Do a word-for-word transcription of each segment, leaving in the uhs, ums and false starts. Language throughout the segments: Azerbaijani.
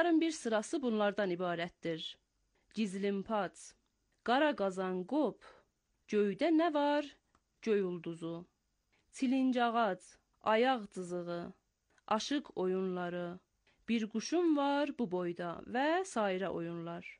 Dostların bir sırası bunlardan ibarətdir. Gizlim paç, qara qazan qop, göydə nə var? Göy ulduzu. Çilinc ağac, ayaq cızığı, aşıq oyunları, bir quşum var bu boyda və sairə oyunlar.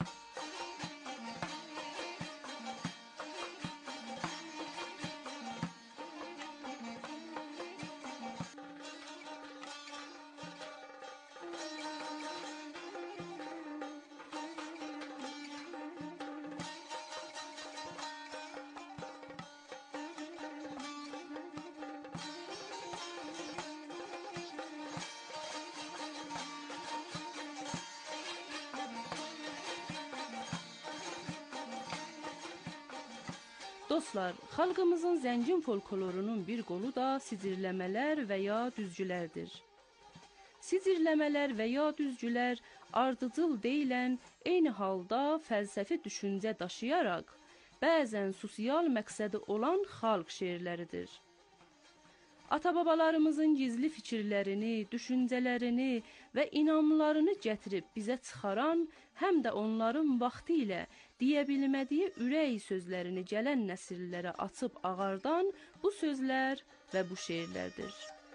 Dostlar, xalqımızın zəngin folklorunun bir qolu da sicirləmələr və ya düzgülərdir. Sicirləmələr və ya düzgülər ardıcıl deyilən, eyni halda fəlsəfi düşüncə daşıyaraq, bəzən sosial məqsədi olan xalq şeirləridir. Ata-babalarımızın gizli fikirlərini, düşüncələrini və inamlarını gətirib bizə çıxaran, həm də onların vaxtı ilə deyə bilmədiyi ürək sözlərini gələn nəsillərə açıb ağardan bu sözlər və bu şeirlərdir.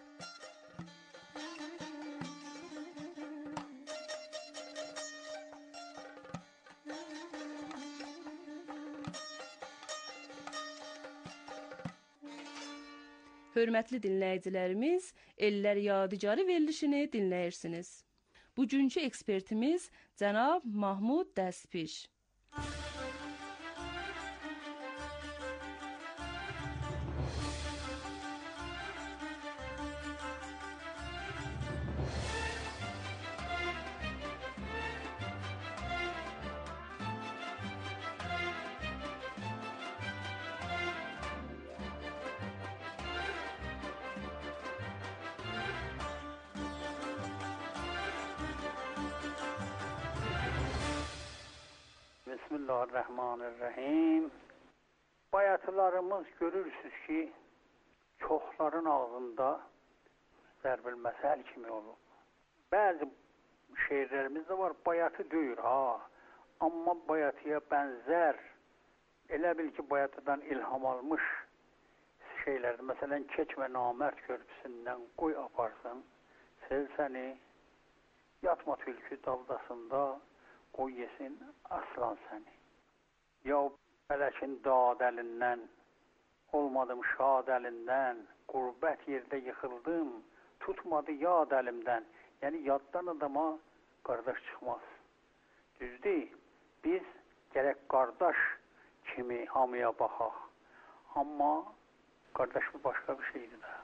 Hörmətli dinləyicilərimiz, Ellər Yadigarı verilişini dinləyirsiniz. Bugünkü ekspertimiz cənab Mahmud Dəspiş. Bismillahirrahmanirrahim. Bayatılarımız görürsünüz ki, çoxların ağzında zərbil məsəl kimi olur. Bəzi şeirlərimiz də var, bayatı deyir ha, amma bayatıya bənzər, elə bil ki, bayatıdan ilham almış şeylərdir. Məsələn, Keçmə Namərd körpüsündən qoy aparsın, sel səni, yatma tülkü daldasında, qoy yesin aslan səni. Ya fələkin dad əlindən, olmadım şad əlindən, qurbət yerdə yıxıldım, tutmadı yad əlimdən. Yəni yaddan adama qardaş çıxmaz. Düzdür, biz gərək qardaş kimi hamıya baxaq. Amma qardaş bu başqa bir şeydir də.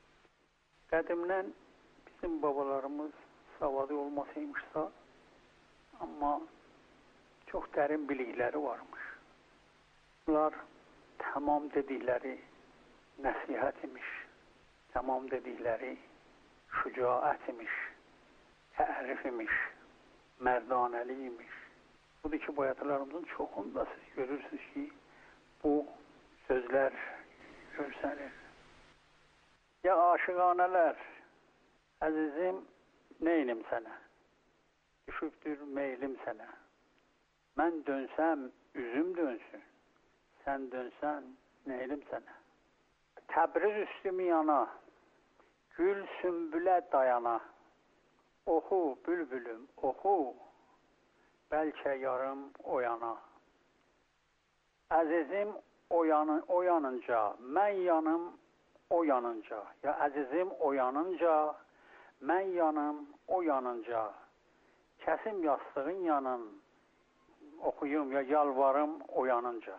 Qədimdən bizim babalarımız savadı olmasaymışsa, amma çox dərin bilikləri varmış. Bunlar tamam dedikləri nəsihət imiş, tamam dedikləri şücaət imiş, tərif imiş, mərdanəli imiş. Budur ki, bayatılarımızın çoxunda siz görürsünüz ki, bu sözlər görsənir. Ya aşıqanələr, əzizim, neynim sənə? Düşübdür meylim sənə. Mən dönsəm, üzüm dönsün. Sən dönsən, neylim sənə? Təbriz üstümü yana, gül sümbülə dayana. Oxu, bülbülüm, oxu, bəlkə yarım oyana. Əzizim o, yanı, o yanınca, mən yanım o yanınca. Ya əzizim o yanınca, mən yanım o yanınca. Kəsim yastığın yanın, oxuyum ya yalvarım o yanınca.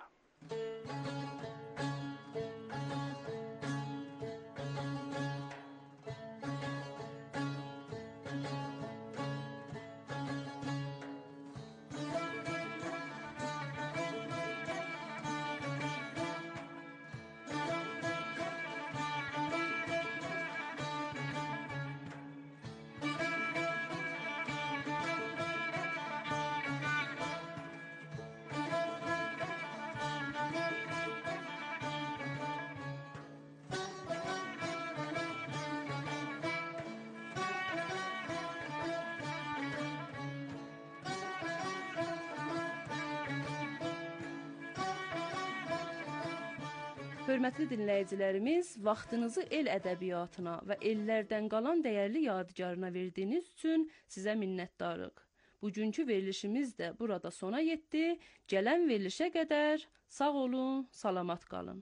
Hörmətli dinləyicilərimiz, vaxtınızı el ədəbiyyatına və ellərdən qalan dəyərli yadigarına verdiyiniz üçün sizə minnətdarıq. Bugünkü verilişimiz də burada sona yetdi. Gələn verilişə qədər sağ olun, salamat qalın.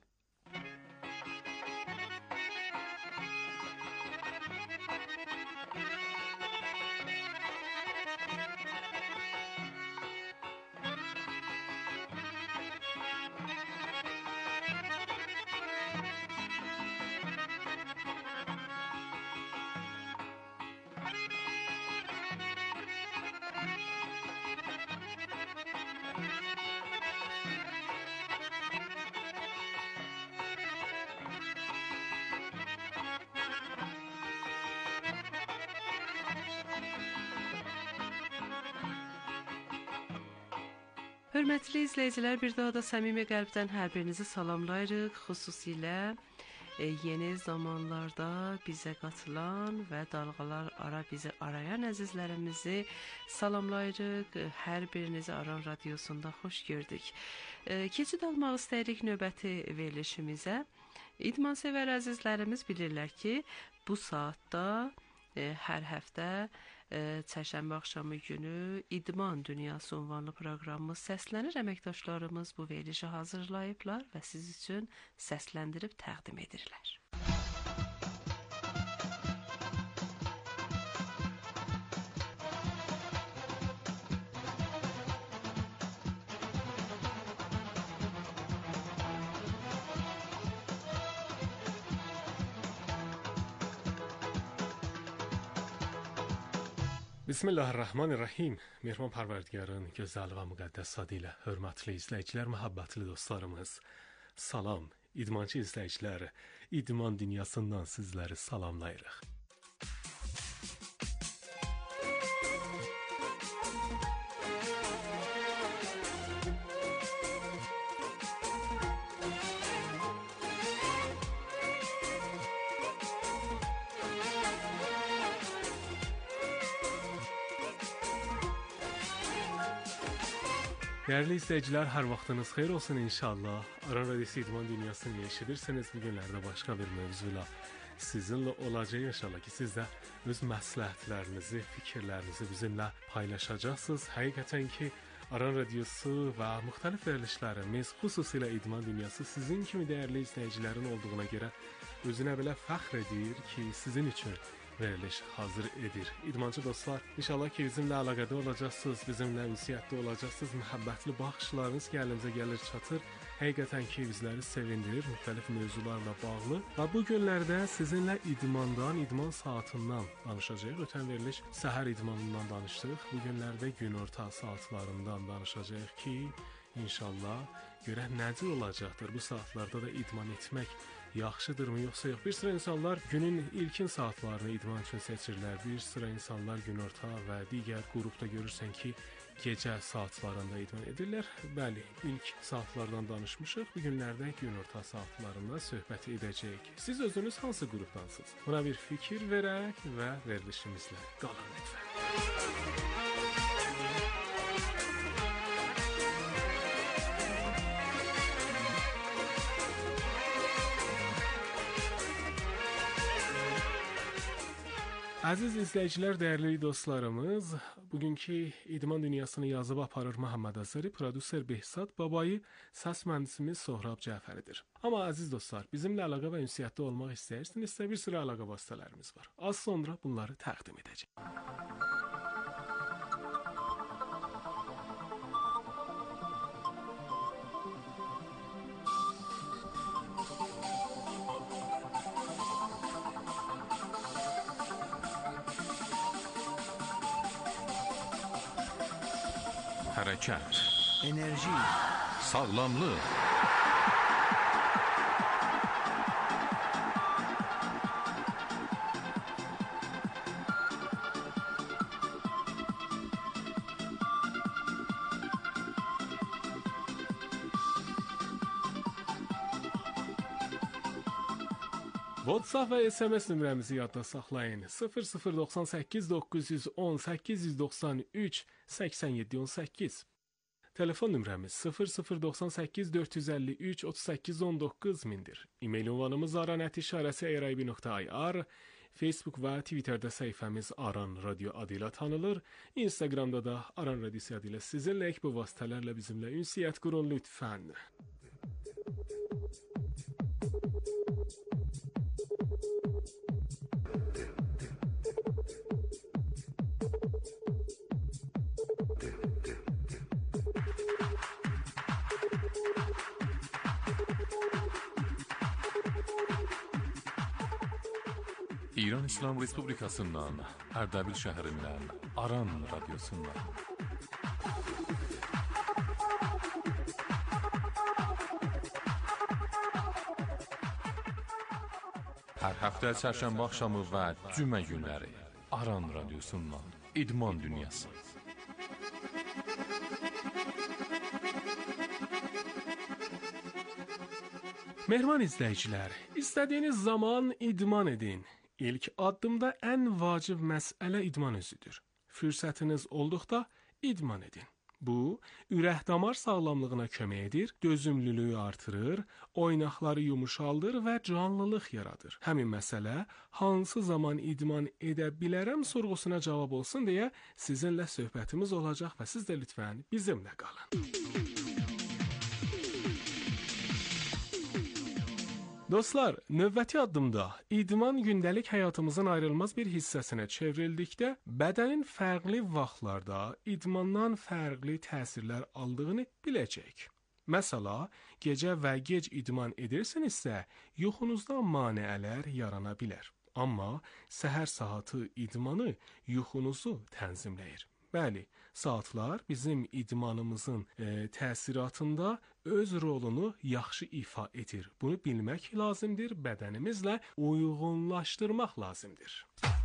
Hörmətli izləyicilər, bir daha da səmimi qəlbdən hər birinizi salamlayırıq. Xüsusilə e, yeni zamanlarda bizə qatılan və dalğalar ara bizi arayan əzizlərimizi salamlayırıq. Hər birinizi Aran Radiosunda xoş gördük. E, keçid almaq istəyirik növbəti verilişimizə. İdman sevər əzizlərimiz bilirlər ki, bu saatda e, hər həftə e, çərşənbə axşamı günü İdman Dünyası ünvanlı proqramımız səslənir. Əməkdaşlarımız bu verilişi hazırlayıblar və siz üçün səsləndirib təqdim edirlər. Bismillahirrahmanirrahim. Mehriban Parvardigarın gözəl və müqəddəs adı ilə hörmətli izləyicilər, məhəbbətli dostlarımız, salam. İdmançı izləyicilər, İdman Dünyasından sizləri salamlayırıq. Dəyərli izləyicilər, hər vaxtınız xeyir olsun inşallah. Aran Radiosu İdman Dünyasını eşidirsiniz. Bu günlərdə başqa bir mövzuyla sizinlə olacaq inşallah ki, siz də öz məsləhətlərinizi, fikirlərinizi bizimlə paylaşacaqsınız. Həqiqətən ki, Aran Radiosu və müxtəlif verilişlərimiz, xüsusilə İdman Dünyası sizin kimi dəyərli izləyicilərin olduğuna görə özünə belə fəxr edir ki, sizin üçün veriliş hazır edir. İdmancı dostlar, inşallah ki bizimlə əlaqədə olacaqsınız, bizimlə ünsiyyətdə olacaqsınız, məhəbbətli baxışlarınız gəlinizə gəlir çatır. Həqiqətən ki bizləri sevindirir müxtəlif mövzularla bağlı. Və bu günlərdə sizinlə idmandan, idman saatından danışacağıq. Ötən veriliş səhər idmanından danışdıq. Bu günlərdə günorta saatlarından danışacağıq ki, inşallah görək necə olacaqdır. Bu saatlarda da idman etmək yaxşıdırmı yoxsa yox? Bir sıra insanlar günün ilkin saatlarını idman üçün seçirlər. Bir sıra insanlar günorta və digər qrupda görürsən ki, gecə saatlarında idman edirlər. Bəli, ilk saatlardan danışmışıq. Bu günlərdə günorta saatlarında söhbət edəcəyik. Siz özünüz hansı qrupdansınız? Buna bir fikir verək və verilişimizlə qalın lütfən. Əziz izləyicilər, dəyərli dostlarımız, bugünkü İdman Dünyasını yazıb aparır Məhəmməd Əsəri, prodüser Behzad Babayı, səs mühəndisimiz Sohrab Cəfəridir. Amma əziz dostlar, bizimlə əlaqə və ünsiyyətdə olmaq istəyirsinizsə, bir sıra əlaqə vasitələrimiz var. Az sonra bunları təqdim edəcəm. Hərəkət, enerji, sağlamlıq, WhatsApp və S M S nömrəmizi yadda saxlayın. sıfır sıfır doxsan səkkiz doqquz yüz on səkkiz yüz doxsan üç səksən yeddi on səkkiz Telefon nömrəmiz sıfır sıfır doxsan səkkiz dörd yüz əlli üç otuz səkkiz on doqquz mindir. E-mail ünvanımız aran at işarəsi irib nöqtə i r. Facebook və Twitterdə səhifəmiz Aran Radio adıyla tanınır. Instagramda da Aran Radiosu adıyla sizinləyik. Bu vasitələrlə bizimlə ünsiyyət qurun lütfən. İran İslam Respublikasından Ərdəbil şəhərindən Aran Radiosundan. Hər həftə çərşənbə axşamı və cümə günləri Aran Radiosundan İdman Dünyası. Mehriban izləyicilər, istədiyiniz zaman idman edin. İlk addımda ən vacib məsələ idman özüdür. Fürsətiniz olduqda idman edin. Bu, ürək-damar sağlamlığına kömək edir, dözümlülüyü artırır, oynaqları yumuşaldır və canlılıq yaradır. Həmin məsələ hansı zaman idman edə bilərəm sorğusuna cavab olsun deyə sizinlə söhbətimiz olacaq və siz də lütfən bizimlə qalın. Dostlar, növbəti addımda idman gündəlik həyatımızın ayrılmaz bir hissəsinə çevrildikdə bədənin fərqli vaxtlarda idmandan fərqli təsirlər aldığını biləcəyik. Məsəla, gecə və gec idman edirsinizsə, yuxunuzda maneələr yarana bilər. Amma səhər saatı idmanı yuxunuzu tənzimləyir. Bəli, saatlar bizim idmanımızın e, təsiratında öz rolunu yaxşı ifa edir. Bunu bilmək lazımdır, bədənimizlə uyğunlaşdırmaq lazımdır.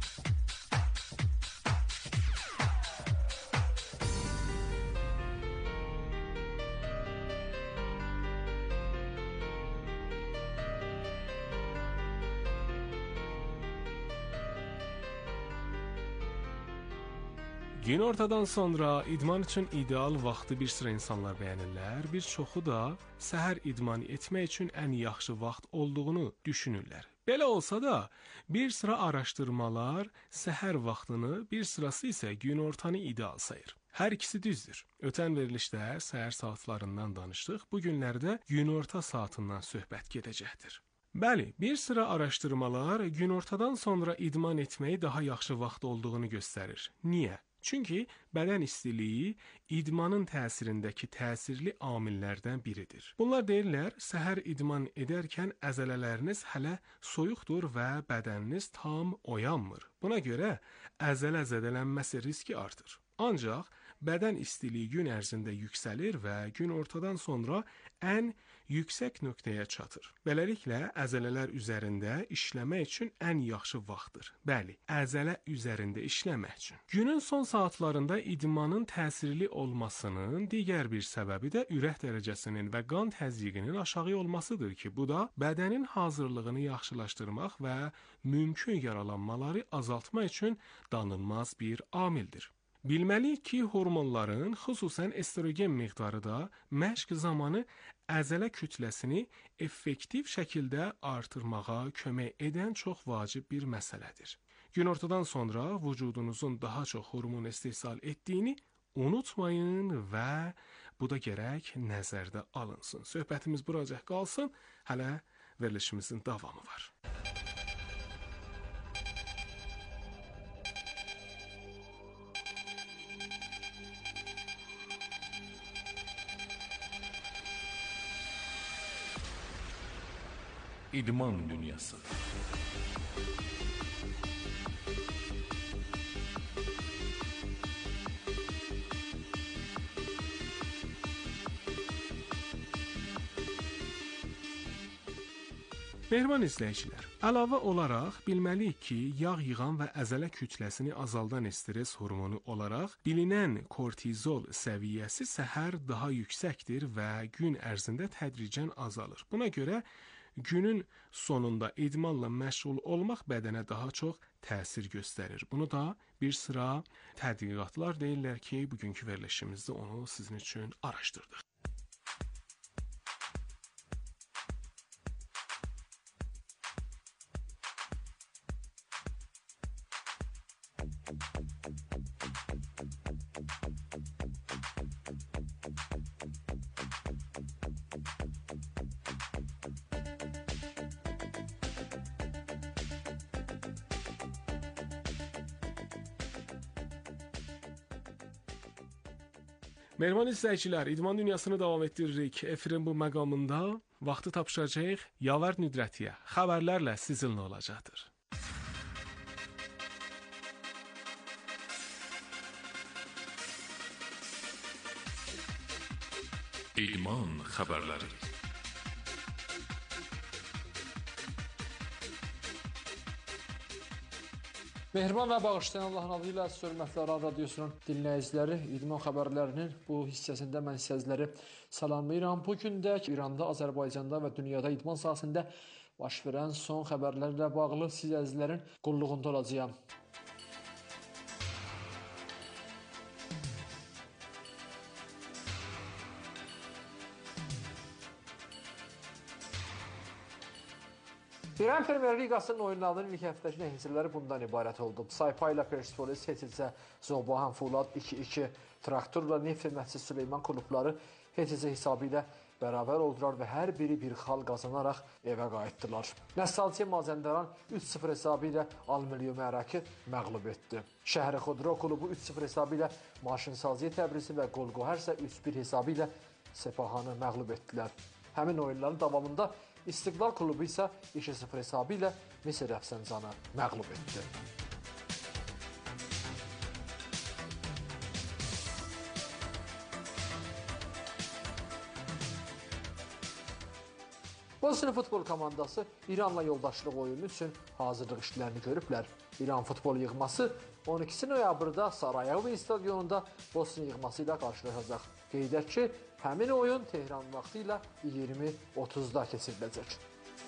Günortadan sonra idman üçün ideal vaxtı bir sıra insanlar bəyənirlər, bir çoxu da səhər idman etmək üçün ən yaxşı vaxt olduğunu düşünürlər. Belə olsa da, bir sıra araşdırmalar səhər vaxtını, bir sırası isə günortanı ideal sayır. Hər ikisi düzdür. Ötən verilişdə səhər saatlarından danışdıq, bu günlərdə günorta saatından söhbət gedəcəkdir. Bəli, bir sıra araşdırmalar günortadan sonra idman etməyi daha yaxşı vaxt olduğunu göstərir. Niyə? Çünki bədən istiliyi idmanın təsirindəki təsirli amillərdən biridir. Bunlar deyirlər, səhər idman edərkən əzələləriniz hələ soyuqdur və bədəniniz tam oyanmır. Buna görə əzələ zədələnməsi riski artır. Ancaq bədən istiliyi gün ərzində yüksəlir və günortadan sonra ən yüksək nöqtəyə çatır. Beləliklə, əzələlər üzərində işləmək üçün ən yaxşı vaxtdır. Bəli, əzələ üzərində işləmək üçün. Günün son saatlarında idmanın təsirli olmasının digər bir səbəbi də ürək dərəcəsinin və qan təzyiqinin aşağı olmasıdır ki, bu da bədənin hazırlığını yaxşılaşdırmaq və mümkün yaralanmaları azaltmaq üçün danılmaz bir amildir. Bilməliyik ki, hormonların, xüsusən estrogen miqdarı da məşq zamanı əzələ kütləsini effektiv şəkildə artırmağa kömək edən çox vacib bir məsələdir. Günortadan sonra vücudunuzun daha çox hormon istehsal etdiyini unutmayın və bu da gərək nəzərdə alınsın. Söhbətimiz buracaq qalsın, hələ verilişimizin davamı var. İdman Dünyası. Mehriban izləyicilər, əlavə olaraq bilməliyik ki, yağ yığan və əzələ kütləsini azaldan stres hormonu olaraq bilinən kortizol səviyyəsi səhər daha yüksəkdir və gün ərzində tədricən azalır. Buna görə Günün sonunda idmanla məşğul olmaq bədənə daha çox təsir göstərir. Bunu da bir sıra tədqiqatlar deyirlər ki, bugünkü verilişimizdə onu sizin üçün araşdırdıq. Mehriban izləyicilər, İdman Dünyasını davam etdiririk. Efirin bu məqamında vaxtı tapışacağıq Yavər Nüdrətiyə. Xəbərlərlə sizinlə olacaqdır. İdman xəbərləri. Mehriban və bağışlayan Allahın adı ilə hörmətli Aran Radiosunun dinləyiciləri, idman xəbərlərinin bu hissəsində mən sizləri salamlayıram. Bu gün də İranda, Azərbaycanda və dünyada idman sahəsində baş verən son xəbərlərlə bağlı siz əzizlərin qulluğunda olacağam. İran Premyer Liqasının oyunlarının ilk həftəki nəticələri bundan ibarət oldu. Saypa ilə Persepolis, Heticə, Zobahan, Fulad iki iki, Traktorla Neft Məhsis Süleyman klubları Heticə hesabı ilə bərabər oldular və hər biri bir xal qazanaraq evə qayıtdılar. Nəssalçı Mazəndaran üç sıfır hesabı ilə Almiliyo Mərəki məğlub etdi. Şəhəri Xodro klubu üç sıfır hesabı ilə Maşinsazı Təbrizi və Qolqohər isə üç bir hesabı ilə Sepahanı məğlub etdilər. Həmin oyunların davamında İstiqlal klubu isə iki sıfır hesabı ilə Misir Əfsəncanı məğlub etdi. Bosniya futbol komandası İranla yoldaşlıq oyunu üçün hazırlıq işlərini görüblər. İran futbol yığması on ikisi noyabrda Sarayevo stadionunda Bosniya yığması ilə qarşılaşacaq. Qeyd edək ki, həmin oyun Tehran vaxtı ilə iyirmi otuzda keçiriləcək.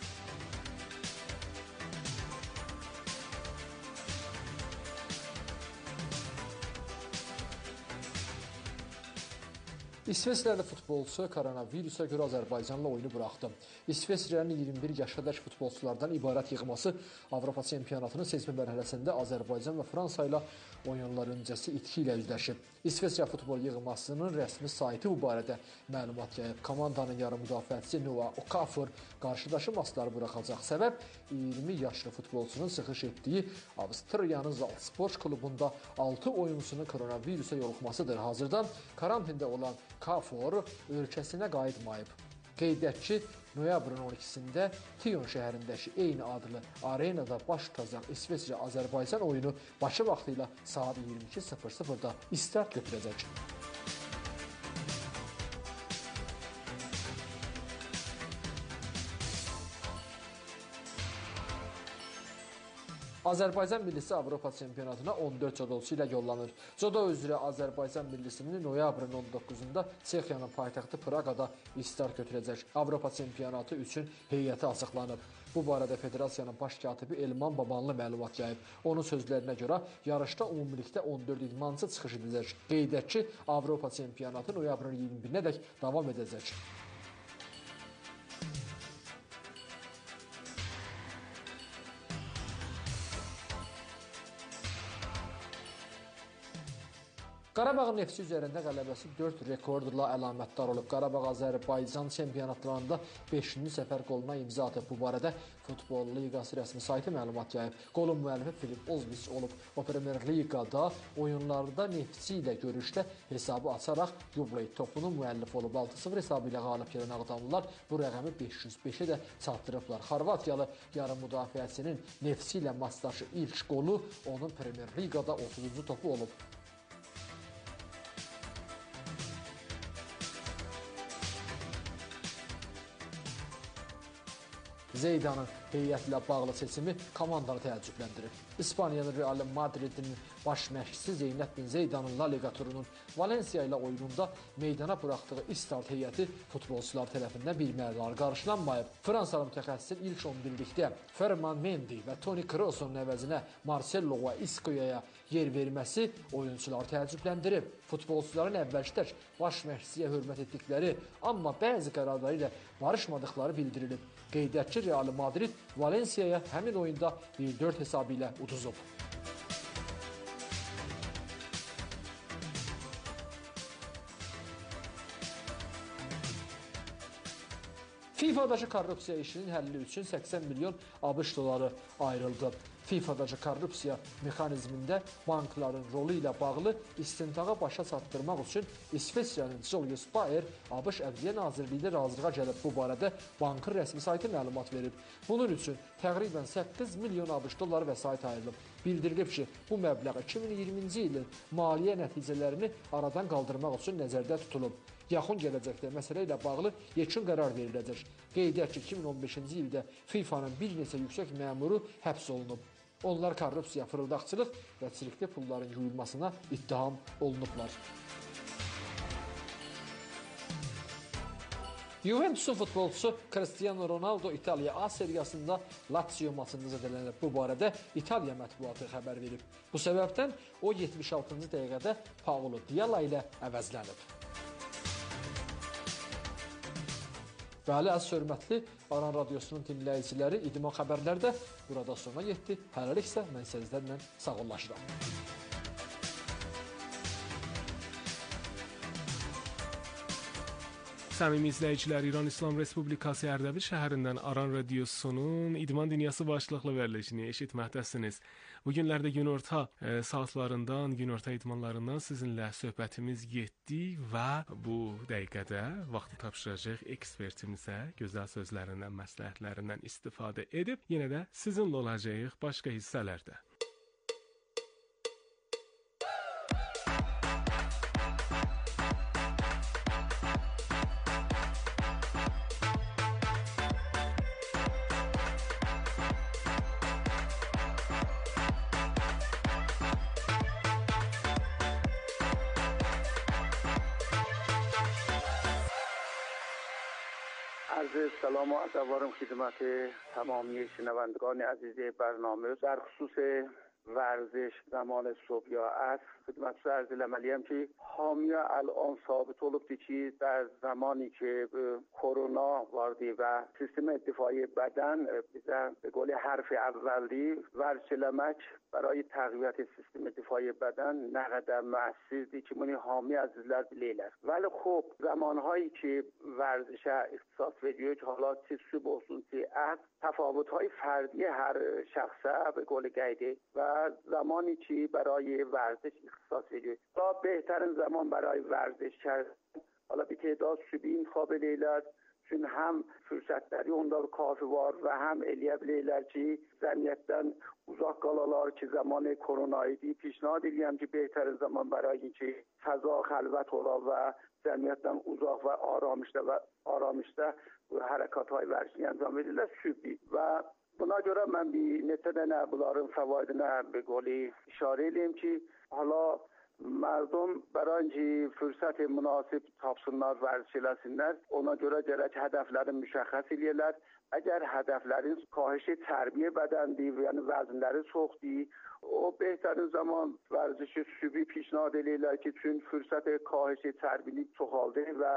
İsveçrəli futbolçu koronavirusa görə Azərbaycanla oyunu buraxdı. İsveçrənin iyirmi bir yaşadək futbolçulardan ibarət yığması Avropa çempionatının seçmə mərhələsində Azərbaycan və Fransa ilə oyunlar öncəsi itki ilə üzləşib. İsveçrə futbol yığmasının rəsmi saytı bu barədə məlumat yayıb. Komandanın yarım müdafiəçisi Noah Okafor qarşıdaşı maçları buraxacaq. Səbəb iyirmi yaşlı futbolçunun çıxış etdiyi Avstriyanın Zaltspor klubunda altı oyunçunun koronavirusa yoluxmasıdır. Hazırdan karantində olan Kafor ölkəsinə qayıtmayıb. Qeyd edək ki, noyabrın on ikisində Tion şəhərindəki eyni adlı arenada baş tutacaq İsveçrə-Azərbaycan oyunu Bakı vaxtı ilə saat iyirmi iki sıfır sıfırda start götürəcək. Azərbaycan millisi Avropa çempionatına on dörd codolçu ilə yollanır. Codo üzrə Azərbaycan millisinin noyabrın on doqquzunda Çexiyanın paytaxtı Praqada start götürəcək. Avropa çempionatı üçün heyəti açıqlanıb. Bu barədə Federasiyanın baş katibi Elman Babanlı məlumat yayıb. Onun sözlərinə görə yarışda ümumilikdə on dörd idmançı çıxış edəcək. Qeyd edək ki, Avropa çempionatı noyabrın iyirmi birinədək davam edəcək. Qarabağ Neftçi üzərində qələbəsi dörd rekordla əlamətdar olub. Qarabağ Azərbaycan çempionatlarında beşinci səfər qoluna imza atıb. Bu barədə Futbol Liqası rəsmi saytı məlumat yayıb. Qolun müəllifi Filip Ozbiç olub. O Premier Liqada oyunlarda Neftçi ilə görüşdə hesabı açaraq Yubley topunun müəllifi olub. altı sıfır hesabı ilə qalib gələn Ağdamlılar bu rəqəmi beş yüz beşə də çatdırıblar. Xorvatiyalı yarım müdafiəçinin Neftçi ilə maçdaşı ilk qolu onun Premier Liqada otuzuncu topu olub. Zeydanın heyətlə bağlı seçimi komandanı təəccübləndirib. İspaniyanın Real Madridin baş məşqçisi Zeynəb bin Zeydanın La Liga turunun Valensiya ilə oyununda meydana buraxdığı istart heyəti futbolçular tərəfindən bir məqalar qarşılanmayıb. Fransalı mütəxəssisin ilk on birlikdə Ferman Mendy və Toni Kroos'un əvəzinə Marcelo və Isco'ya yer verməsi oyunçuları təəccübləndirib. Futbolçuların əvvəlki tək baş məşqçiyə hörmət etdikləri, amma bəzi qərarları ilə barışmadıqları bildirilib. Qeyd edək ki, Real Madrid Valensiyaya həmin oyunda bir dörd hesabı ilə uduzub. FIFA'dakı korrupsiya işinin həlli üçün səksən milyon ABŞ doları ayrıldı. FIFA'dakı korrupsiya mexanizmində bankların rolu ilə bağlı istintaqa başa çatdırmaq üçün İsveçrənin Julius Baer ABŞ Ədliyyə Nazirliyi razılığa gəlib. Bu barədə bankın rəsmi saytı məlumat verib. Bunun üçün təqribən səkkiz milyon ABŞ doları vəsait ayrılıb. Bildirilib ki, bu məbləğ iki min iyirminci ilin maliyyə nəticələrini aradan qaldırmaq üçün nəzərdə tutulub. Yaxın gələcəkdə məsələ ilə bağlı yekun qərar veriləcək. Qeyd edək ki, iki min on beşinci ildə FIFA'nın bir neçə yüksək məmuru həbs olunub. Onlar korrupsiya, fırıldaqçılıq və çirkli pulların yuyulmasına ittiham olunublar. Juventus'un futbolçusu Cristiano Ronaldo İtalya A seriyasında Lazio maçında zədələnib. Bu barədə İtaliya mətbuatı xəbər verib. Bu səbəbdən o yetmiş altıncı dəqiqədə Paulo Dybala ilə əvəzlənib. Bəli, əziz hörmətli Aran Radiosunun dinləyiciləri, İdman xəbərlərdə burada sona yetdi. Hələlik isə mən sizlərlə sağollaşıram. Səmimi izləyicilər, İran İslam Respublikası Ərdəbil şəhərindən Aran Radiosunun İdman Dünyası başlıqlı verilişini eşitməkdəsiniz. Bu günlərdə günorta e, saatlarından, günorta idmanlarından sizinlə söhbətimiz getdi və bu dəqiqədə vaxtı tapşıracaq ekspertimizə gözəl sözlərindən, məsləhətlərindən istifadə edib, yenə də sizinlə olacağıq başqa hissələrdə. عرض سلام و ادب خدمت تمامی شنوندگان عزیز برنامه. در خصوص ورزش زمان صبح یا عصر خدمتتون عرض عملیم که حامی الان ثابت olubdu ki در زمانی که کرونا واردی و سیستم دفاعی بدن bize به قول حرف اولی ورزشلمک برای تقویت سیستم دفاعی بدن نه قدم مؤثرdi ki bunu حامی عزیزler bilirler. ولی خب زمانهایی که ورزش اختصاص veriyor که حالا چه صبح olsun چه عصر تفاوت‌های فردی هر شخصه به قول قیده و زمانی که برای ورزش اختصاص veriyor. تا بهترین زمان برای ورزش کردن حالا به تعداد صبحین قابل ایلت چون هم fürsətləri onlar kafi var və həm eləyə bilirlər ki, cəmiyyətdən uzaq qalalar ki, zamanı korona idi. Pişnahad edirəm ki, behtarin zaman برای ki, fəza xəlvət ola və cəmiyyətdən uzaq və aramışda və aramışda hərəkatهای ورزشی انجام verirlər sübhi və buna görə mən bir neçə dənə bunların fəvaidinə bir qoli işarə edeyim ki, hala مردم برای اینکه فرصت مناسب tapsınlar, ورزش eləsinlər, ona görə gərək hədəfləri müşəxəs eləyirlər. Əgər hədəflərin kahişi tərbiyə bədəndir, yəni vəzinləri çoxdur, o behtarin zaman vərzişi sübhi pişnahad eləyirlər ki, çünki fürsət kahişi tərbilik çoxaldı və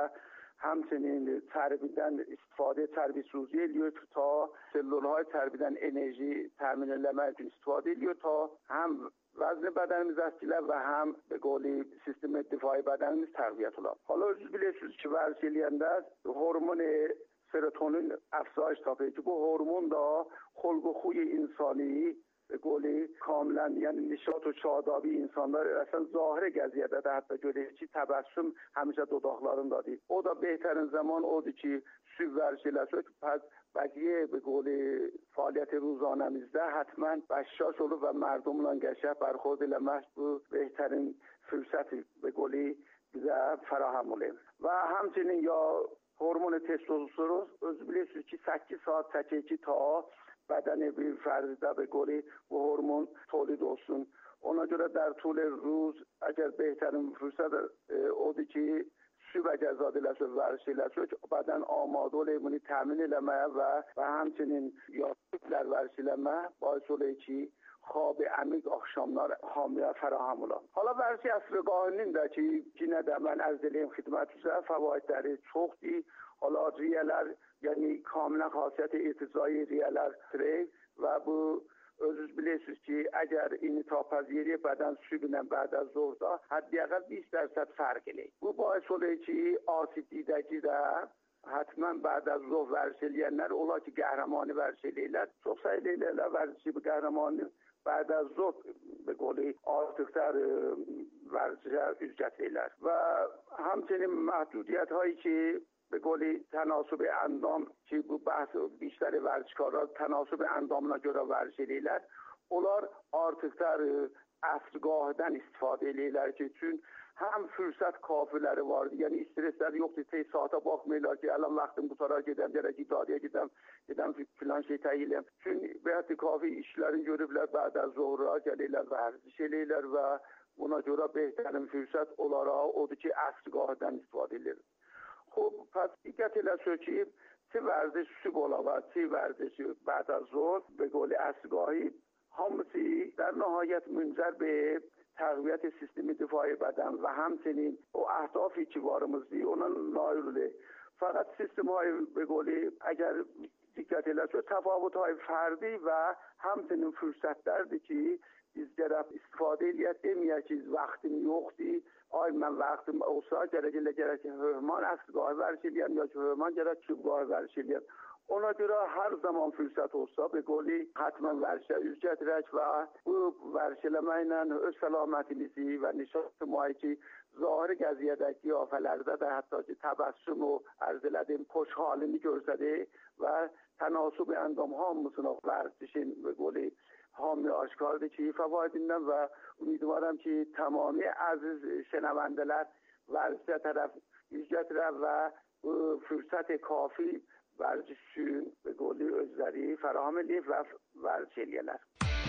همچنین چربیدن استفاده چربی سوزی الیو تا سلولهای چربیدن انرژی تامین eləmək üçün istifadə ediyor ta həm vəzn bədənimiz əskilə və həm به قولی سیستم دفاعی bədənimiz təqviyyət olar. Hala özünüz bilirsiniz ki, vərziş eləyəndə hormon serotonin افزایش tapır ki, bu hormon da xulq و خوی insani به قولی کاملا یعنی نشاط و شادابی insanlar اصلا ظاهر قضیه ده حتی görür ki təbəssüm həmişə dodaqlarındadır. O da behtarin zaman odur ki sübh ورزش eləsək pəs bəqiyə به قولی fəaliyyət روزانəmizdə həttəmən bəşşaş olur və mərdumla qəşəng برخورد eləmək bu behtarin fürsəti به قولی bizə fərahəm olur. Və həmçinin ya hormon testosteron özü bilirsiniz ki səkkiz saat çəkir ki ta bədəni bir fərdidə به قولی bu hormon tolid olsun. Ona görə در طول روز اگر بهترین فرصت odur ki sübh əgər zad eləsə vərdiş eləsə bədən amadə olur bunu təmin eləməyə və, və həmçinin yastıqlar vərdiş eləməyə باعث olur ki خواب عمیق akşamlar hamiyə fəraham olar. Hala vərdiş əsrgahının da ki yenə də mən ərz edeyim xidmətinizə fəvaidləri çoxdur. Hala riyelər yəni kamilən xasiyyət irtizai riyelərdir və bu özünüz bilirsiniz ki əgər initapəziri bədən sübhlə bəd az zorda həddiyəqəl بیست درصد fərq eləyir. Bu باعث olur ki asitlikdəki də həttəmən bəd az zor vərdiş eləyənlər olar ki qəhrəmani vərdiş eləyirlər. Çox sayılı eləyirlər vərdişi bu qəhrəmani bəd az zor به قولی artıqlar vərdişə üz gətirirlər. Və həmçinin məhdudiyyət هایی ki به قولی تناسب اندام که bu بحث بیشتر ورزشکاران تناسب اندامına görə ورزش edirlər. Onlar artıqlar əsrgahdan istifadə edirlər ki, çünki həm fürsət kafiləri vardı. Yəni stresləri yoxdur. Tez saata baxmırlar ki, alan vaxtım bu tarafa gedəm, gərək idadiyə gedəm, gedəm filan şey təyinləyəm. Çünki bəzi kafi işlərini görüblər, bəd az zohra gəlirlər, vərziş edirlər və buna görə bəhtərin fürsət olaraq odur ki, əsrgahdan istifadə edirlər. خب پس دیگه تلاشو که چه ورزش صبح و چه ورزش بعد از ظهر به قول اصلگاهی همسی در نهایت منجر به تقویت سیستم دفاعی بدن و همچنین او اهدافی که وارمزدی اونا نایروله فقط سیستم های به قولی اگر دیگه تلاشو تفاوت های فردی و همچنین فرصت درده که biz gərək istifadə eləyək, deməyək ki, vaxtım yoxdur, ay mən vaxtım olsa, gərək elə gərək ki, hövman əsrgahı vərdiş eləyəm, ya ki, hövman gərək çubgahı vərdiş eləyəm. Ona görə hər zaman fürsət olsa, به قولی حتما vərdişə üz gətirək və bu vərdiş eləməklə öz səlamətinizi və nişat mایی ki, zahiri qəziyyədəki qiyafələrdə də hətta ki, təbəssüm o ərz elədim, xoşhalini görsədir və tənasub əndam hamısına vərdişin به قولی حامی آشکارده که فوایدیnden و امیدوارم که تمامی عزیز شنونده‌lar ورزش طرف yüz gətirər və fürsət kafi vərziş üçün به قولی özləri fəraham edib və vərziş eləyərlər.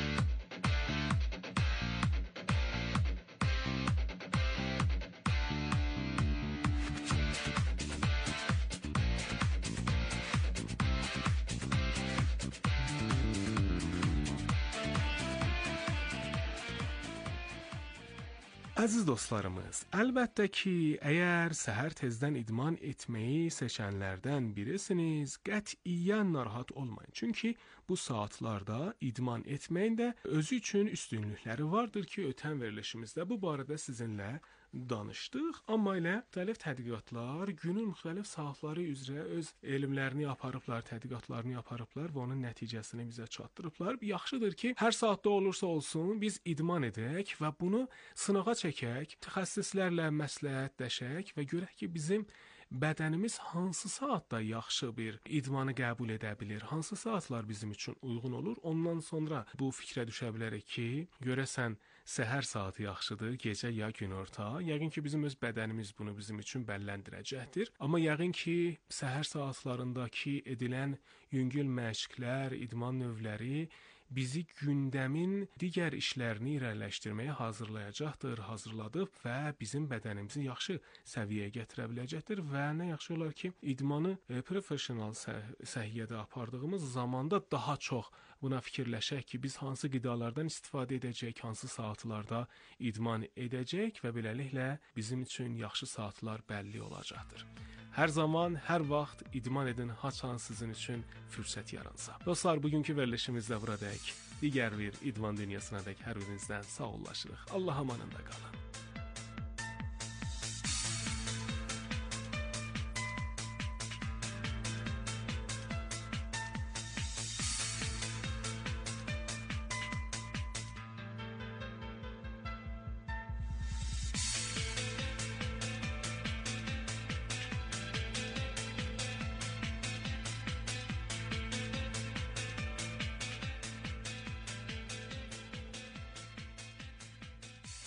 Əziz dostlarımız, əlbəttə ki, əgər səhər tezdən idman etməyi seçənlərdən birisiniz, qətiyyən narahat olmayın. Çünki bu saatlarda idman etməyin də özü üçün üstünlükləri vardır ki, ötən verilişimizdə bu barədə sizinlə danışdıq, amma elə müxtəlif tədqiqatlar günün müxtəlif saatları üzrə öz elmlərini aparıblar, tədqiqatlarını aparıblar və onun nəticəsini bizə çatdırıblar. Yaxşıdır ki, hər saatda olursa olsun biz idman edək və bunu sınağa çəkək, mütəxəssislərlə məsləhətləşək və görək ki, bizim bədənimiz hansı saatda yaxşı bir idmanı qəbul edə bilir, hansı saatlar bizim üçün uyğun olur. Ondan sonra bu fikrə düşə bilərik ki, görəsən səhər saatı yaxşıdır, gecə ya günorta. Yəqin ki, bizim öz bədənimiz bunu bizim üçün bəlləndirəcəkdir. Amma yəqin ki, səhər saatlarındakı edilən yüngül məşqlər, idman növləri bizi gündəmin digər işlərini irəliləşdirməyə hazırlayacaqdır, hazırladıb və bizim bədənimizi yaxşı səviyyəyə gətirə biləcəkdir və nə yaxşı olar ki, idmanı e, professional səh səhiyyədə apardığımız zamanda daha çox buna fikirləşək ki, biz hansı qidalardan istifadə edəcək, hansı saatlarda idman edəcək və beləliklə bizim üçün yaxşı saatlar bəlli olacaqdır. Hər zaman, hər vaxt idman edin, haçan sizin üçün fürsət yaransa. Dostlar, bugünkü verilişimizdə buradayıq. Digər bir idman dünyasına dək hər birinizdən sağollaşırıq. Allah amanında qalın.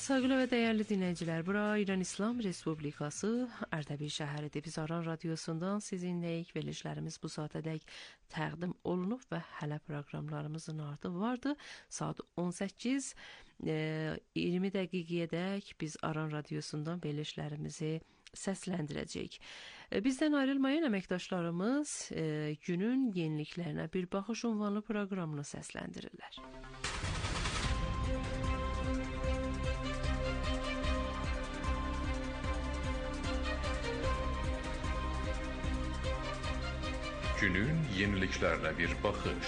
Sevgili ve değerli dinleyiciler, bura İran İslam Respublikası Ərdəbil şəhəridir. Biz Aran Radyosundan sizinləyik. Verilişlərimiz bu saatədək təqdim olunub və hələ proqramlarımızın ardı vardı. Saat on səkkiz iyirmi dəqiqəyədək biz Aran Radyosundan verilişlərimizi səsləndirəcəyik. Bizdən ayrılmayan əməkdaşlarımız günün yeniliklərinə bir baxış ünvanlı proqramını səsləndirirlər. Günün yeniliklerine bir bakış.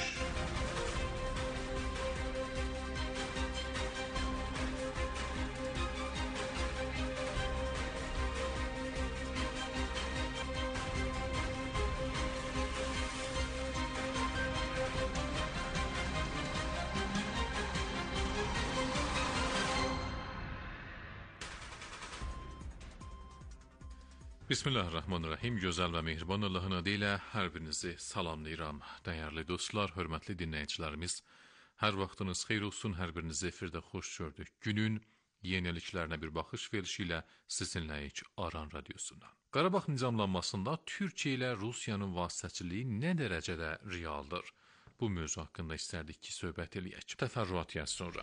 Bismillahirrahmanirrahim. Gözəl və mehriban Allahın adı ilə hər birinizi salamlayıram. Dəyərli dostlar, hörmətli dinləyicilərimiz, hər vaxtınız xeyir olsun, hər birinizi efirdə xoş gördük. Günün yeniliklərinə bir baxış verilişi ilə sizinləyik Aran Radyosundan. Qarabağ nizamlanmasında Türkiyə ilə Rusiyanın vasitəçiliyi nə dərəcədə realdır? Bu mövzu haqqında istərdik ki, söhbət eləyək. Təfərrüat yaz sonra.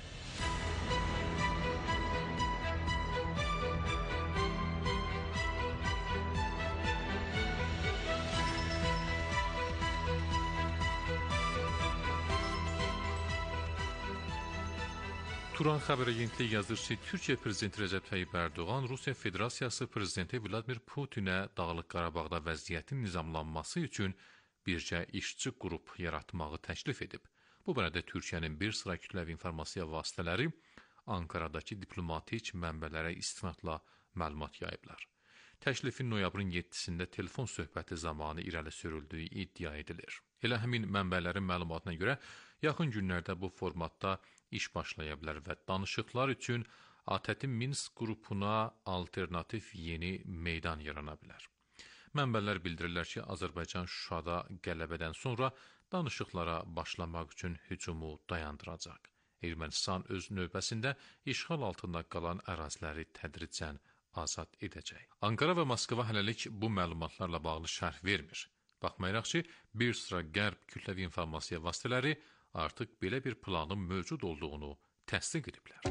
Turan Xəbər Agentliyi yazır ki, Türkiyə Prezidenti Rəcəb Tayyip Erdoğan Rusiya Federasiyası Prezidenti Vladimir Putinə Dağlıq Qarabağda vəziyyətin nizamlanması üçün bircə işçi qrup yaratmağı təklif edib. Bu barədə Türkiyənin bir sıra kütləvi informasiya vasitələri Ankaradakı diplomatik mənbələrə istinadla məlumat yayıblar. Təklifin noyabrın yeddisində telefon söhbəti zamanı irəli sürüldüyü iddia edilir. Elə həmin mənbələrin məlumatına görə yaxın günlərdə bu formatda iş başlaya bilər və danışıqlar üçün ATƏT-in Minsk qrupuna alternativ yeni meydan yarana bilər. Mənbələr bildirirlər ki, Azərbaycan Şuşada qələbədən sonra danışıqlara başlamaq üçün hücumu dayandıracaq. Ermənistan öz növbəsində işğal altında qalan əraziləri tədricən azad edəcək. Ankara və Moskva hələlik bu məlumatlarla bağlı şərh vermir. Baxmayaraq ki, bir sıra qərb kütləvi informasiya vasitələri artıq belə bir planın mövcud olduğunu təsdiq ediblər.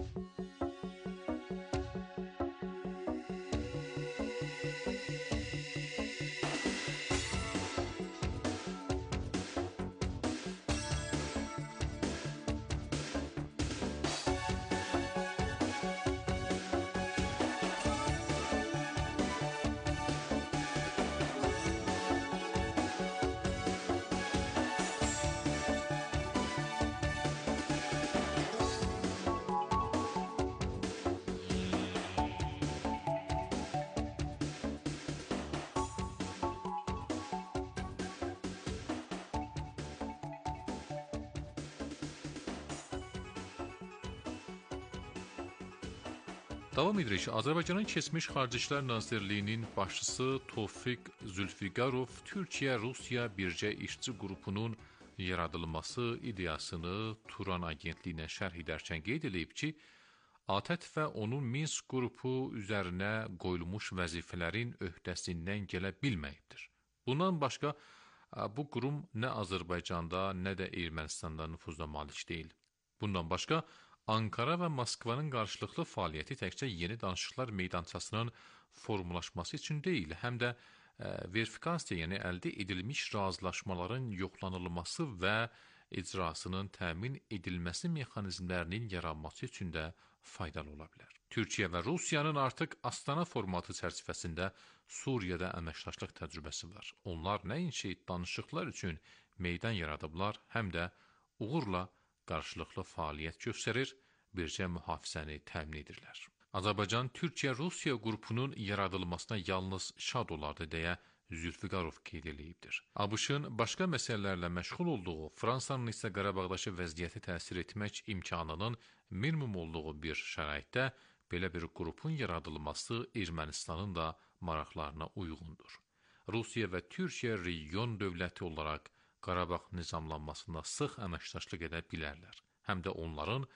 Davam edirik. Azərbaycanın keçmiş Xarici İşlər Nazirliyinin başçısı Tofiq Zülfiqarov Türkiyə-Rusiya bircə işçi qrupunun yaradılması ideyasını Turan agentliyinə şərh edərkən qeyd edib ki, ATƏT və onun Minsk qrupu üzərinə qoyulmuş vəzifələrin öhdəsindən gələ bilməyibdir. Bundan başqa, bu qurum nə Azərbaycanda, nə də Ermənistanda nüfuzda malik deyil. Bundan başqa, Ankara və Moskvanın qarşılıqlı fəaliyyəti təkcə yeni danışıqlar meydançasının formulaşması üçün deyil, həm də verifikasiya, yəni əldə edilmiş razılaşmaların yoxlanılması və icrasının təmin edilməsi mexanizmlərinin yaranması üçün də faydalı ola bilər. Türkiyə və Rusiyanın artıq Astana formatı çərçivəsində Suriyada əməkdaşlıq təcrübəsi var. Onlar nəinki danışıqlar üçün meydan yaradıblar, həm də uğurla qarşılıqlı fəaliyyət göstərir, bircə mühafizəni təmin edirlər. Azərbaycan Türkiyə-Rusiya qrupunun yaradılmasına yalnız şad olardı deyə Zülfiqarov qeyd edibdir. ABŞ-ın başqa məsələlərlə məşğul olduğu, Fransanın isə Qarabağdakı vəziyyəti təsir etmək imkanının minimum olduğu bir şəraitdə belə bir qrupun yaradılması Ermənistanın da maraqlarına uyğundur. Rusiya və Türkiyə region dövləti olaraq Qarabağ nizamlanmasında sıx əməkdaşlıq edə bilərlər. Həm də onların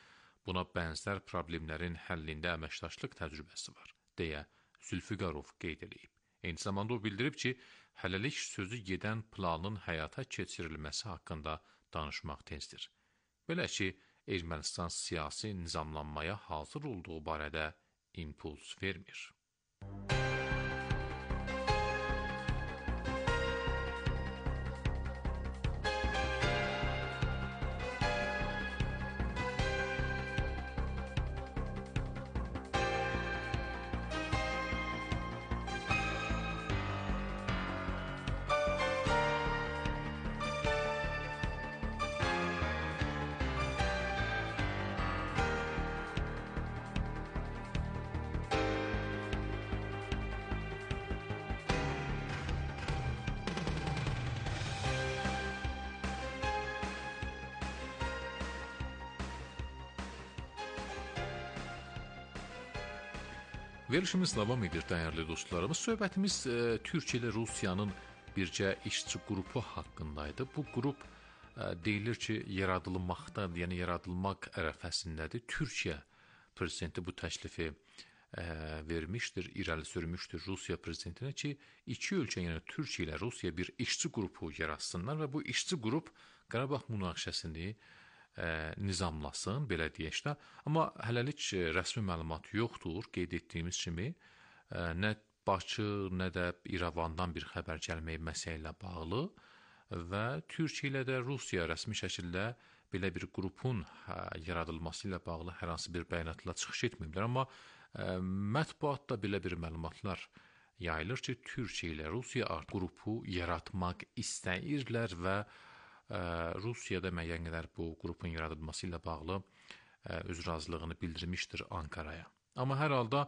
buna bənzər problemlərin həllində əməkdaşlıq təcrübəsi var, deyə Zülfiqarov qeyd edib. Eyni zamanda o bildirib ki, hələlik sözü gedən planın həyata keçirilməsi haqqında danışmaq tezdir. Belə ki, Ermənistan siyasi nizamlanmaya hazır olduğu barədə impuls vermir. Verilişimiz davam edir, dəyərli dostlarımız. Söhbətimiz e, Türkiyə ilə Rusiyanın bircə işçi qrupu haqqındaydı. Bu qrup e, deyilir ki, yaradılmaqda, yəni yaradılmaq ərəfəsindədir. Türkiyə prezidenti bu təklifi e, vermişdir, irəli sürmüşdür Rusiya prezidentinə ki, iki ölkə, yəni Türkiyə ilə Rusiya bir işçi qrupu yaratsınlar və bu işçi qrup Qarabağ münaqişəsini nizamlasın, belə deyək də. Amma hələlik rəsmi məlumat yoxdur, qeyd etdiyimiz kimi. Nə Bakı, nə də İrəvandan bir xəbər gəlməyi məsələ ilə bağlı və Türkiyə ilə də Rusiya rəsmi şəkildə belə bir qrupun yaradılması ilə bağlı hər hansı bir bəyanatla çıxış etməyiblər. Amma mətbuatda belə bir məlumatlar yayılır ki, Türkiyə ilə Rusiya qrupu yaratmaq istəyirlər və Rusiyada müəyyən qədər bu qrupun yaradılması ilə bağlı öz razılığını bildirmişdir Ankaraya. Amma hər halda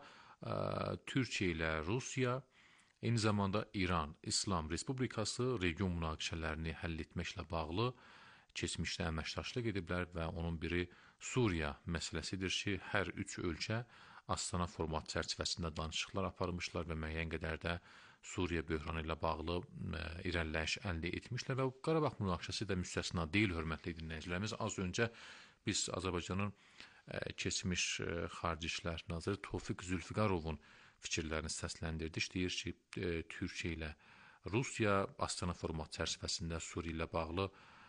Türkiyə ilə Rusiya, eyni zamanda İran İslam Respublikası region münaqişələrini həll etməklə bağlı keçmişdə əməkdaşlıq ediblər və onun biri Suriya məsələsidir ki, hər üç ölkə Astana format çərçivəsində danışıqlar aparmışlar və müəyyən qədər də Suriya böhranı ilə bağlı irəliləyiş əldə etmişlər və Qarabağ münaqişəsi də müstəsna deyil, hörmətli dinləyicilərimiz. Az öncə biz Azərbaycanın keçmiş Xarici İşlər Naziri Tofiq Zülfiqarovun fikirlərini səsləndirdik. Deyir ki, Türkiyə ilə Rusiya Astana format çərçivəsində Suriya ilə bağlı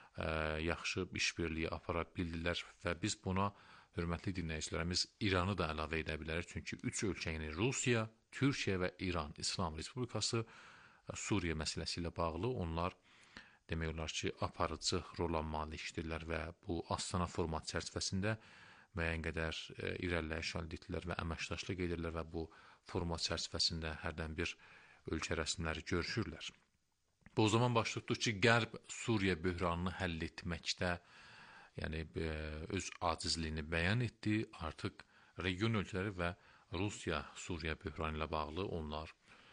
yaxşı işbirliyi apara bildilər və biz buna, hörmətli dinləyicilərimiz, İranı da əlavə edə bilərik. Çünki üç ölkə, yəni Rusiya, Türkiyə və İran İslam Respublikası Suriya məsələsi ilə bağlı onlar demək olar ki, aparıcı rola malikdirlər və bu Astana format çərçivəsində müəyyən qədər irəliləyiş əldə etdilər və əməkdaşlıq edirlər və bu format çərçivəsində hərdən bir ölkə rəsmiləri görüşürlər. Bu o zaman başlıqdır ki, Qərb Suriya böhranını həll etməkdə yəni öz acizliyini bəyan etdi. Artıq region ölkələri və Rusiya Suriya böhranı ilə bağlı onlar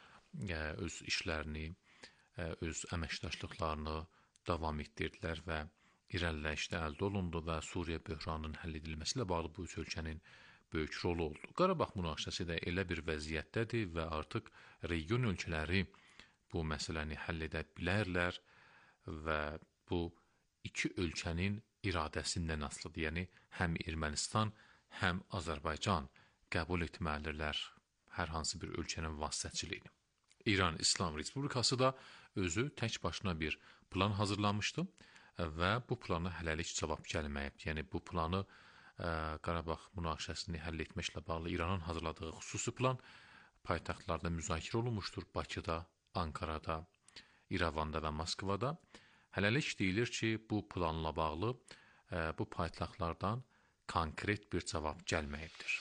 öz işlərini, öz əməkdaşlıqlarını davam etdirdilər və irəliləyişdə əldə olundu və Suriya böhranının həll edilməsi ilə bağlı bu üç ölkənin böyük rolu oldu. Qarabağ münaqişəsi də elə bir vəziyyətdədir və artıq region ölkələri bu məsələni həll edə bilərlər və bu iki ölkənin iradəsindən asılıdır. Yəni, həm Ermənistan, həm Azərbaycan qəbul etməlidirlər hər hansı bir ölkənin vasitəçiliyini. İran İslam Respublikası da özü tək başına bir plan hazırlamışdı və bu plana hələlik cavab gəlməyib. Yəni, bu planı ə, Qarabağ münaqişəsini həll etməklə bağlı İranın hazırladığı xüsusi plan paytaxtlarda müzakirə olunmuşdur. Bakıda, Ankarada, İrəvanda və Moskvada. Hələlik deyilir ki, bu planla bağlı ə, bu paytaxtlardan konkret bir cavab gəlməyibdir.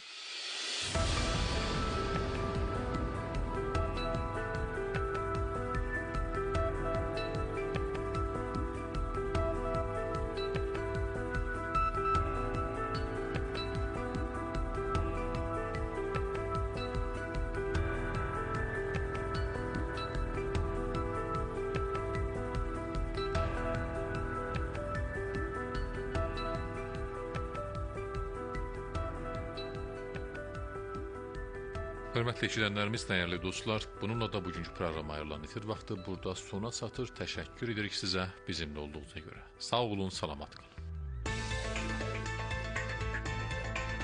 Hörmətli eşidənlərimiz, dəyərli dostlar, bununla da bugünkü proqrama ayrılan efir vaxtı burada sona çatır. Təşəkkür edirik sizə bizimlə olduğunuza görə. Sağ olun, salamat qalın.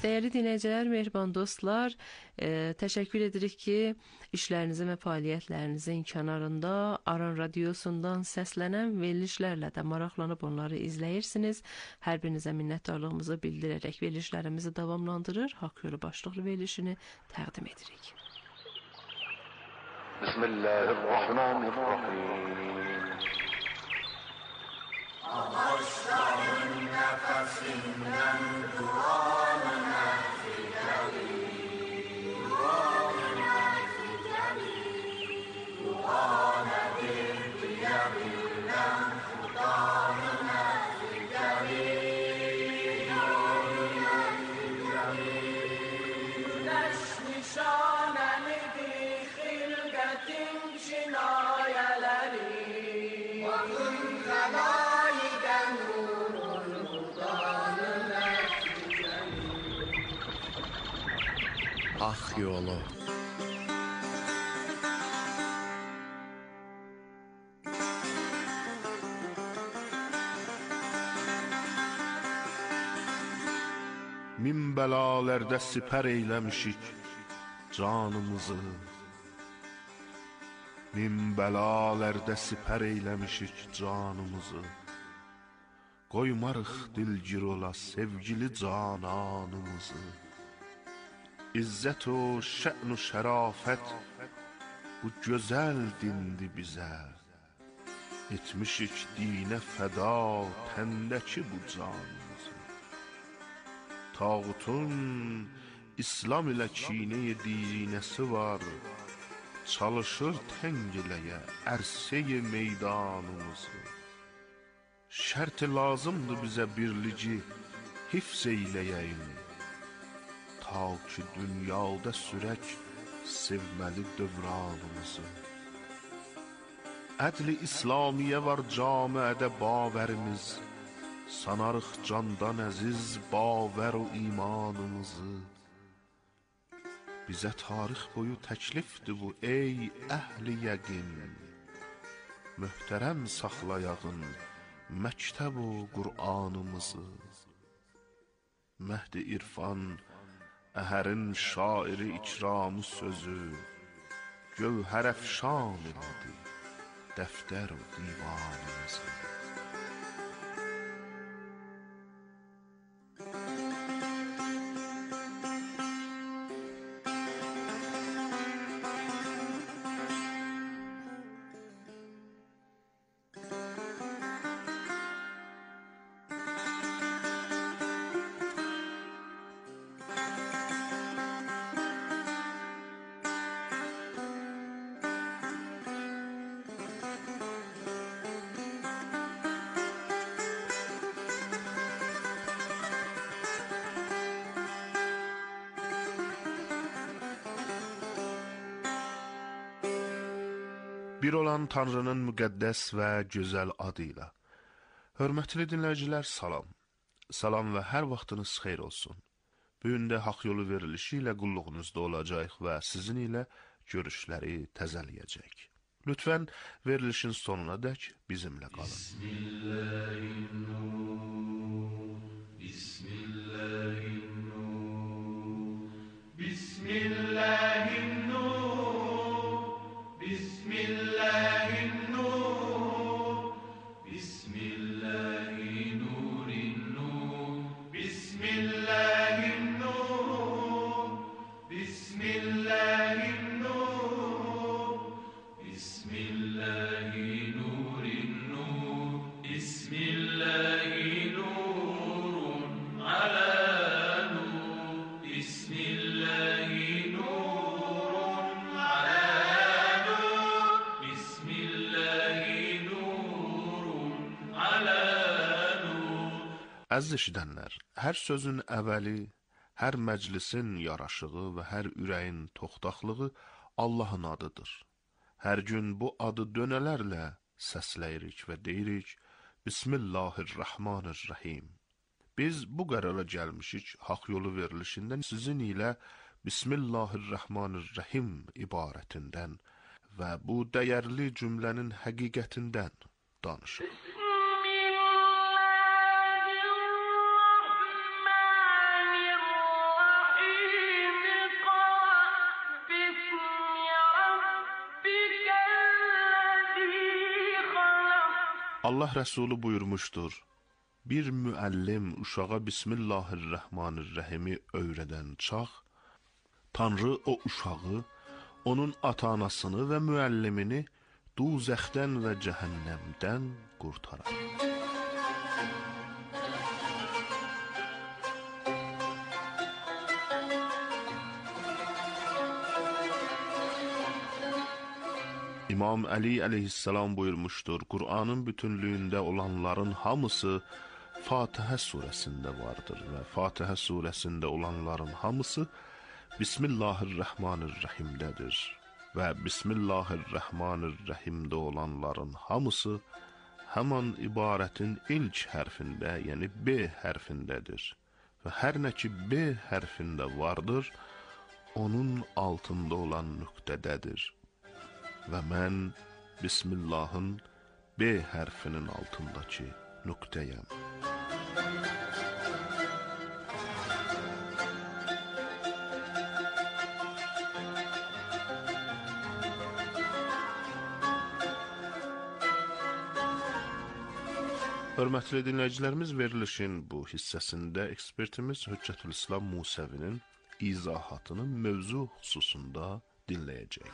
Dəyərli dinləyicilər, mehriban dostlar, e, təşəkkür edirik ki, işlərinizin və fəaliyyətlərinizin kənarında Aran Radiosundan səslənən verilişlərlə də maraqlanıb onları izləyirsiniz. Hər birinizə minnətdarlığımızı bildirərək verilişlərimizi davamlandırır, Haqq Yolu başlıqlı verilişini təqdim edirik. Bismillahirrahmanirrahim. Ağaçların nəfəsindən duanı nəticəli, duanı nəticəli, duanə bir diyə bilən xudanı nəticəli, duanı nəticəli. Güneş nişanəlidir xilqətin kinayələri, bakın qəlaydən nurun xudanı nəticəli. Haqq Yolu. Min bəlalərdə sipər eyləmişik canımızı. Min bəlalərdə sipər eyləmişik canımızı. Qoymarıq dilgir ola sevgili cananımızı. İzzət o şə'n u şərafət bu gözəl dindi bizə. Etmişik dinə fəda təndəki bu canımızı. Tağutun İslam ilə kinəyə dinəsi var, çalışır təngiləyə ərsəyə meydanımızı. Şərt-i lazımdır bizə birlici hifz eyləyəyim, ta ki dünyada sürək sevməli dövranımızı. Ədl-i İslamiyə var camiədə bavərimiz, sanarıq candan əziz bavər o imanımızı. Bizə tarix boyu təklifdir bu ey əhli yəqin, möhtərəm saxlayağın məktəb o Qur'anımızı. Məhdi irfan əhərin şairi ikramı sözü, gövhər əfşan elədi dəftər o divanımızı. Bir olan Tanrının müqəddəs və gözəl adıyla. Hörmətli dinləyicilər, salam. Salam və hər vaxtınız xeyir olsun. Bugün də Haqq Yolu verilişi ilə qulluğunuzda olacaq və sizin ilə görüşləri təzələyəcək. Lütfən verilişin sonuna dək bizimlə qalın. Bismillahirrahmanirrahim. Bismillahirrahmanirrahim. Bismillahirrahmanirrahim. Əziz eşidənlər, hər sözün əvvəli, hər məclisin yaraşığı və hər ürəyin toxtaqlığı Allahın adıdır. Hər gün bu adı dönələrlə səsləyirik və deyirik, Bismillahirrahmanirrahim. Biz bu qərara gəlmişik Haqq Yolu verilişindən sizin ilə Bismillahirrahmanirrahim ibarətindən və bu dəyərli cümlənin həqiqətindən danışıq. Allah Rəsulu buyurmuşdur: Bir müəllim uşağa Bismillahirrahmanirrahimi öyrədən çağ, Tanrı o uşağı, onun ata-anasını və müəllimini duzəxdən və cəhənnəmdən qurtarar. İmam Əli əleyhissalam buyurmuşdur: Qur'anın bütünlüyündə olanların hamısı Fatihə surəsində vardır və Fatihə surəsində olanların hamısı Bismillahirrahmanirrahimdədir və Bismillahirrahmanirrahimdə olanların hamısı həman ibarətin ilk hərfində, yəni B hərfindədir və hər nə ki B hərfində vardır, onun altında olan nöqtədədir və mən Bismillahın B hərfinin altındakı nöqtəyəm. Hörmətli dinləyicilərimiz, verilişin bu hissəsində ekspertimiz Hüccətülislam Musəvinin izahatını mövzu xüsusunda dinləyəcək.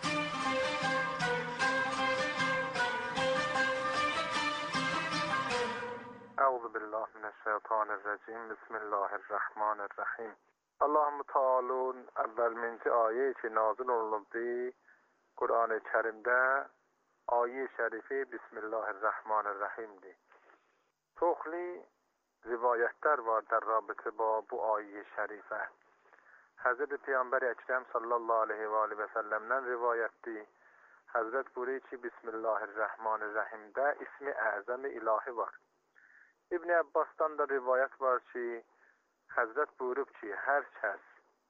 Euzubillahimineşşeytanirracim. Bismillahirrahmanirrahim. Allah-u Teala'nın əvvəlminci ayə ki nazil olunubdu Qur'an-ı Kərimdə, ayə şərifi Bismillahirrahmanirrahimdir. Çoxlu rivayətlər var در رابطه با bu ayə şərifə. Həzrət Peyğəmbər Əkrəm sallallahu aleyhi və aleyhi və səlləmdən rivayətdir. Həzrət buyurur ki, Bismillahirrahmanirrahimdə ismi əzəm-i ilahi var. İbn Abbasdan da rivayət var ki, Həzrət buyurub ki, hər kəs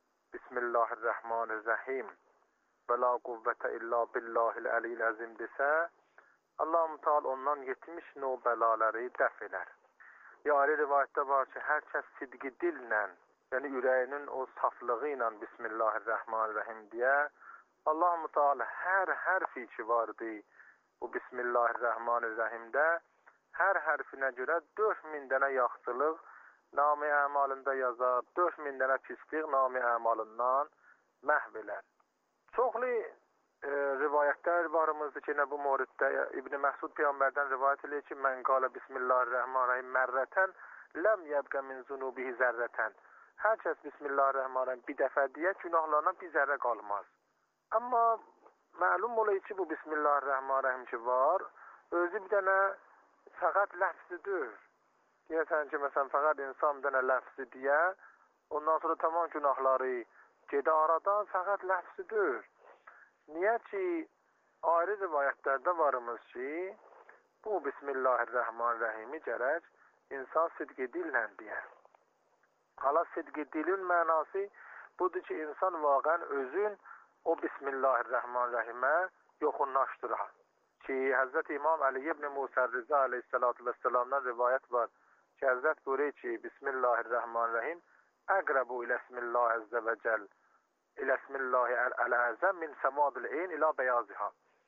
Bismillahirrahmanirrahim və la quvvətə illa billahil əliyil əzim desə, Allah-u Teala ondan yetmiş növ bəlaları dəf edər. Ya ayrı rivayətdə var ki, hər kəs sidqi dillə, yəni ürəyinin o saflığı ilə Bismillahirrahmanirrahim deyə, Allah-u Teala hər hərfi ki vardı bu Bismillahirrahmanirrahimdə, hər hərfinə görə dörd min dənə yaxşılıq nam-ı əmalında yazar, dörd min dənə pislik nam-ı əmalından məhv elər. Çoxlu e, rivayətlər varımızdır ki, nə bu moriddə İbn Məsud Peyğəmbərdən rivayət edir ki, mən qala Bismillahirrahmanirrahim mərrətən ləm yəbqə min zunubihi zərrətən. Hər kəs Bismillahirrahmanirrahim bir dəfə deyə günahlarına bir zərrə qalmaz. Amma məlum olayı ki, bu Bismillahirrahmanirrahim ki var, özü bir dənə fəqət ləfzidir. Deyəsən ki, məsələn, fəqət insan bir dənə ləfzi deyə, ondan sonra tamam günahları gedə aradan fəqət ləfzidir. Niyə ki, ayrı rivayətlərdə varımız ki, bu Bismillahirrahmanirrahimi gərək insan sidqi dillə deyər. Hala sidqi dilin mənası budur ki, insan vaqən özün o Bismillahirrahmanirrahimə yoxunlaşdırır. Ki, Həzrət İmam Əli ibn Musa Rıza aleyhissalatu vesselamdan rivayət var ki, Həzrət buyurur ki, Bismillahirrahmanirrahim əqrəbu ilə ismillahi əzzə və cəl ilə ismillahi əl-əzəm min səmadil eyn ilə bəyazıha.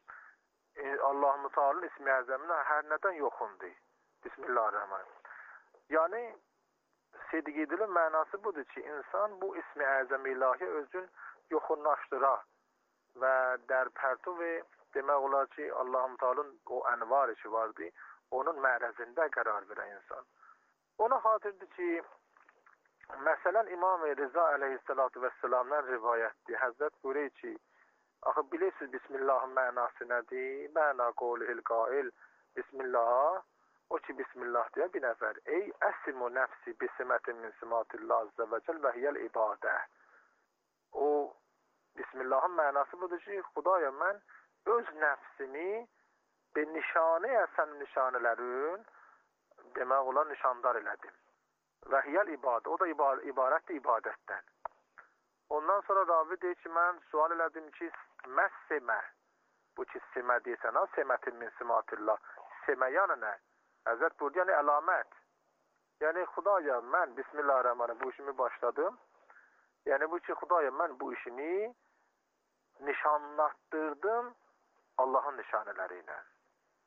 Allah-u Teala'nın ismi əzəminə hər nədən yoxundur. Bismillahirrahmanirrahim. Yəni, sidqi dilin mənası budur ki, insan bu ismi əzəm ilahi özün yoxunlaşdırar və در پرتو demək olar ki, Allah-u Teala'nın o ənvar işi vardı, onun mərəzində qərar verən insan. Ona xatirdir ki, məsələn, İmam-ı Rıza aleyhissalatu vesselamdan rivayətdir. Həzrət buyurur ki, axı bilirsiniz Bismillahın mənası nədir? Məna qolihil qail, Bismillah, o ki Bismillah deyə bir nəfər. Ey əsim-u nəfsi bisimətin min simatillah azze və cəl və hiyəl ibadə. O, Bismillahın mənası budur ki, Xudaya mən öz nəfsimi bir nişanə əsən nişanələrin demək olar nişandar elədim. Və hiyəl ibadə, o da ibarətdir ibadətdən. Ondan sonra ravi deyir ki, mən sual elədim ki, məs semə, bu ki semə deyirsən, ha, semətin min simatillah, semə yanı nə? Həzrət buyurdu, yəni əlamət. Yəni, Xudaya, mən Bismillahirrahmanirrahim bu işimi başladım. Yəni, bu ki, Xudaya, mən bu işimi nişanlattırdım Allahın nişanələri ilə.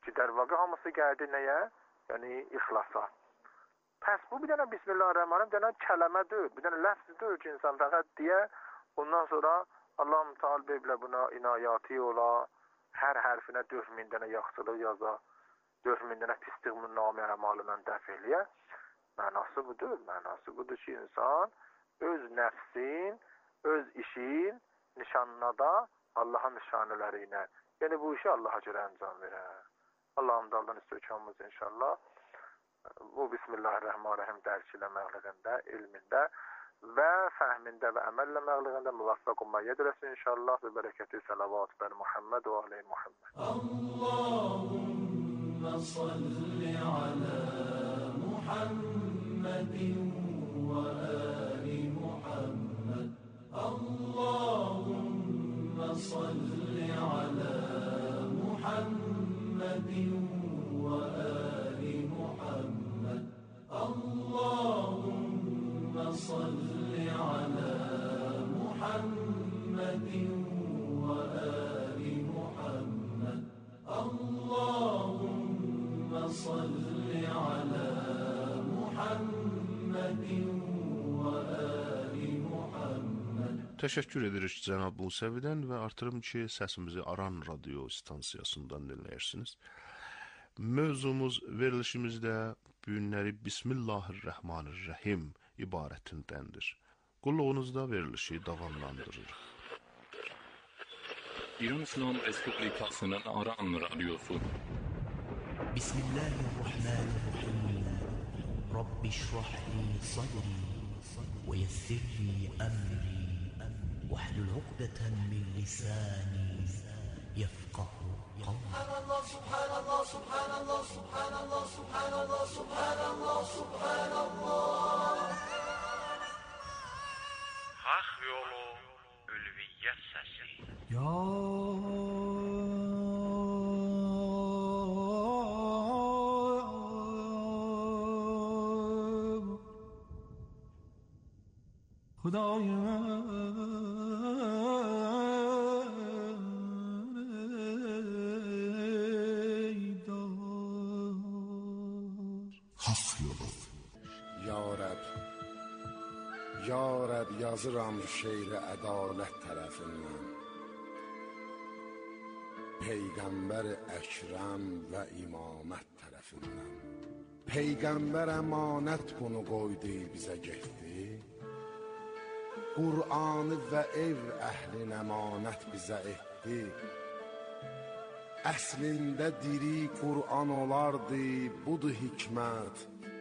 ki, der vaqa hamısı gəldi nəyə? Yəni, ixlasa. Pəs bu bir dənə Bismillahirrahmanirrahim, bir dənə kələmə deyil, bir dənə ləfz deyil ki, insan fəqət deyə, ondan sonra Allah-u Teala belə buna inayati ola, hər hərfinə dörd min dənə yaxşılıq yaza, dörd min dənə pislik namə əmalından dəf eləyə. Mənası budur, mənası budur ki, insan öz nəfsin, öz işin nişanına da Allahın nişanələri ilə, yəni bu işi Allaha görə əncam verər. Allah'ın daldan istəyəcəyimiz inşallah bu Bismillahirrahmanirrahim dərk eləməklərində, elmində və fəhmində və əməllə məqlığında müvaffaq olmaya edələsin inşallah və bərəkəti salavat bər Muhammed və aleyh Muhammed. Allahümme salli ala Muhammedin və ali Muhammed. Allahümme salli ala Muhammedin ve ali Muhammed. Allahümme salli ala Muhammedin ve ali Muhammed. Allahümme salli ala Muhammedin ve ali Muhammed. Təşəkkür edirik cənab Musəvidən və artırım ki, səsimizi Aran radio stansiyasından dinləyirsiniz. Mövzumuz verilişimizdə bu günləri Bismillahirrahmanirrahim ibarətindəndir. Qulluğunuzda verilişi davamlandırırıq. İran İslam Respublikasının Aran radyosu. Bismillahirrahmanirrahim. Rabbi şrahli sadri ve yessirli amri. واحلل عقدة من لساني يفقه قولي. سبحان الله سبحان الله سبحان الله سبحان الله سبحان الله سبحان الله. Hak yolu ülviyyət səsi. Ya Xudayım Ya Rəb, Ya Rəb yazıram şeiri ədalət tərəfindən. Peyğəmbər Əkrəm və imamət tərəfindən. Peyğəmbər əmanət bunu qoydu bizə getdi. Qur'anı və ev əhlin əmanət bizə etdi. Əslində diri Qur'an olardı, budur hikmət.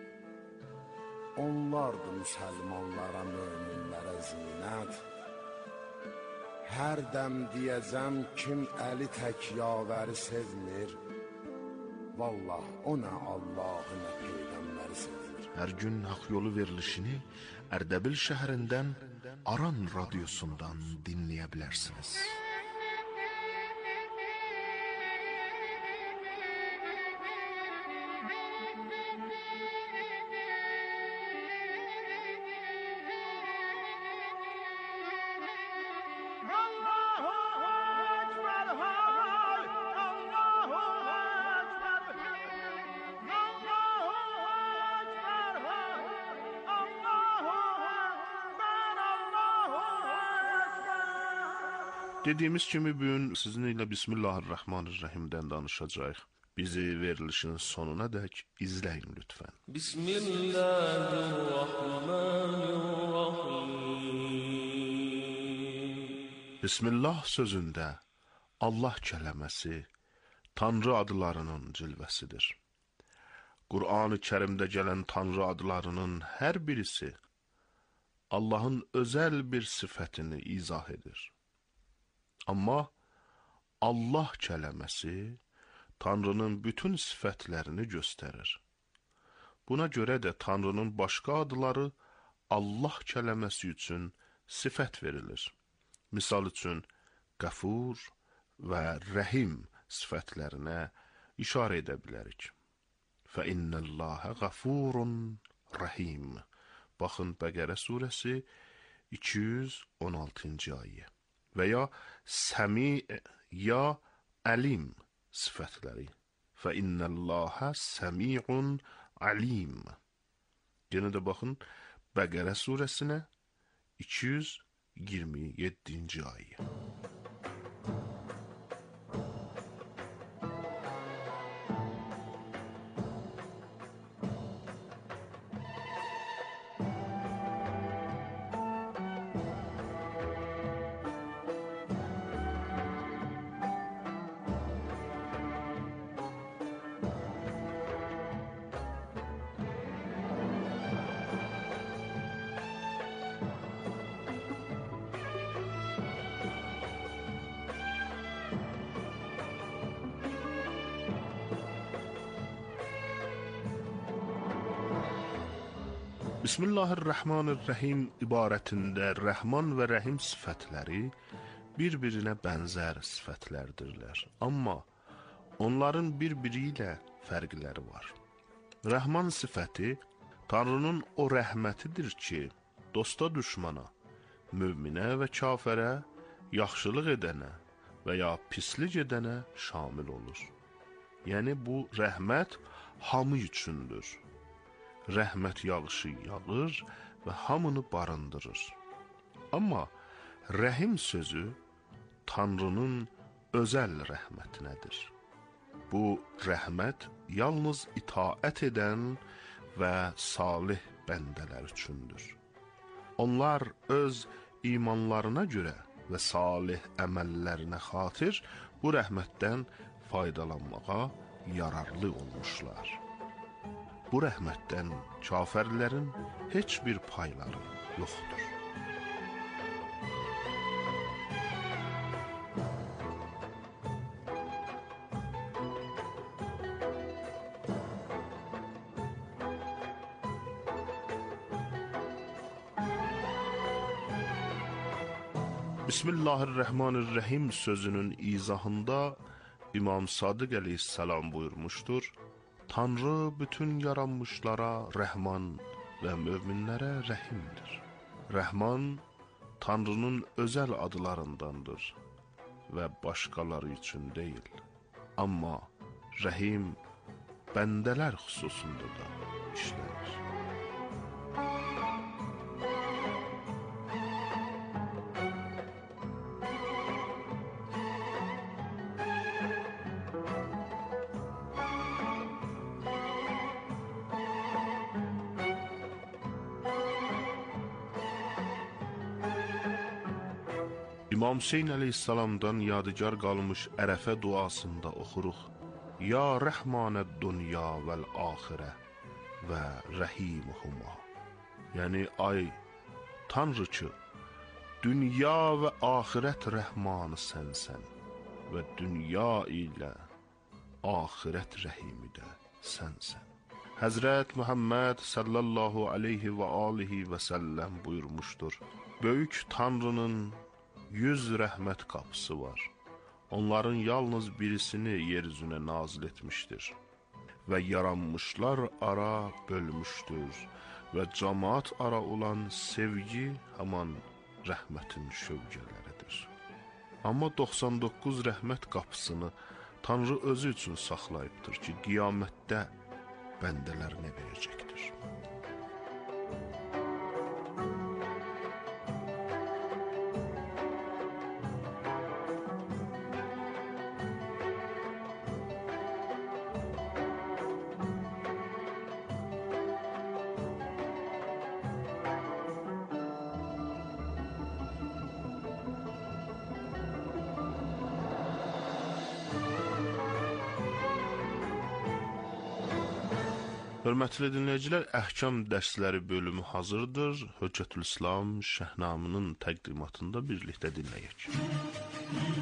Onlardı müsəlmanlara, möminlərə zinət. Hər dəm deyəcəm kim əli tək yavəri sevmir. Vallah o nə Allahı nə Peyğəmbəri sevmir. Hər gün haqq yolu verilişini Ərdəbil şəhərindən Aran radyosundan dinləyə bilərsiniz. Dediyimiz kimi bugün sizinlə Bismillahirrahmanirrahimdən danışacağıq. Bizi verilişin sonuna dək izləyin lütfən. Bismillahirrahmanirrahim. Bismillah sözündə Allah kələməsi Tanrı adlarının cilvəsidir. Qur'an-ı Kərimdə gələn Tanrı adlarının hər birisi Allahın özəl bir sifətini izah edir. Amma Allah kələməsi Tanrının bütün sifətlərini göstərir. Buna görə də Tanrının başqa adları Allah kələməsi üçün sifət verilir. Misal üçün, Qəfur və Rəhim sifətlərinə işarə edə bilərik. Fə innəlləhə qəfurun rəhim. Baxın, Bəqərə surəsi iki yüz on altıncı ayə. Və ya Səmi, ya Əlim sifətləri. Fə innəllaha səmi'un alim. Yenə də baxın Bəqərə surəsinə iki yüz iyirmi yeddinci ayə. Bismillahirrahmanirrahim ibarətində Rəhman və Rəhim sifətləri bir-birinə bənzər sifətlərdirlər. Amma onların bir-biri ilə fərqləri var. Rəhman sifəti Tanrının o rəhmətidir ki, dosta düşmana, möminə və kafərə, yaxşılıq edənə və ya pislik edənə şamil olur. Yəni bu rəhmət hamı üçündür. Rəhmət yağışı yağır və hamını barındırır. Amma rəhim sözü Tanrının özəl rəhmətinədir. Bu rəhmət yalnız itaət edən və salih bəndələr üçündür. Onlar öz imanlarına görə və salih əməllərinə xatir bu rəhmətdən faydalanmağa yararlı olmuşlar. Bu rəhmətdən kafirlərin heç bir payları yoxdur. Bismillahirrahmanirrahim sözünün izahında İmam Sadiq əleyhissalam buyurmuşdur: Tanrı bütün yaranmışlara rəhman və möminlərə rəhimdir. Rəhman Tanrının özəl adlarındandır və başqaları üçün deyil. Amma rəhim bəndələr xüsusunda da işlənir. İmam Hüseyn əleyhissalamdan yadigar qalmış Ərəfə duasında oxuruq: Ya Rəhmanəd dünya vəl-axirə və rəhimuhuma. Yəni, ay Tanrı ki, dünya və axirət rəhmanı sənsən və dünya ilə axirət rəhimi də sənsən. Həzrət Muhammed sallallahu aleyhi və alihi və səlləm buyurmuşdur: Böyük Tanrının yüz rəhmət qapısı var. Onların yalnız birisini yeryüzünə nazil etmişdir və yaranmışlar ara bölmüşdür və cəmaat ara olan sevgi haman rəhmətin şövqələridir. Amma doxsan doqquz rəhmət qapısını Tanrı özü üçün saxlayıbdır ki, qiyamətdə bəndələrinə verəcəkdir. Hörmətli dinləyicilər, əhkam dərsləri bölümü hazırdır. Höccətül İslam Şəhnamının təqdimatında birlikdə dinləyək.